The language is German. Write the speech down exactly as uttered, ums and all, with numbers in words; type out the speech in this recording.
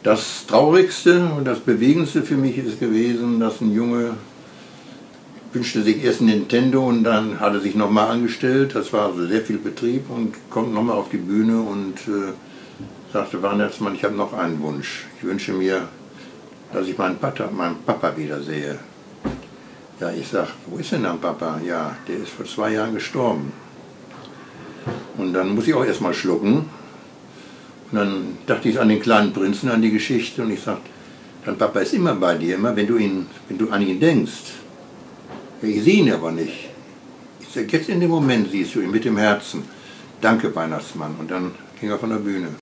Das Traurigste und das Bewegendste für mich ist gewesen, dass ein Junge wünschte sich erst ein Nintendo und dann hat er sich nochmal angestellt. Das war also sehr viel Betrieb und kommt nochmal auf die Bühne und äh, sagte, Weihnachtsmann, ich habe noch einen Wunsch. Ich wünsche mir, dass ich meinen Papa, meinen Papa wiedersehe. Ja, ich sag, wo ist denn dein Papa? Ja, der ist vor zwei Jahren gestorben. Und dann muss ich auch erstmal schlucken. Und dann dachte ich an den kleinen Prinzen, an die Geschichte und ich sagte, dein Papa ist immer bei dir, immer wenn du, ihn, wenn du an ihn denkst. Ja, ich sehe ihn aber nicht. Ich sage, jetzt in dem Moment siehst du ihn mit dem Herzen. Danke, Weihnachtsmann. Und dann ging er von der Bühne.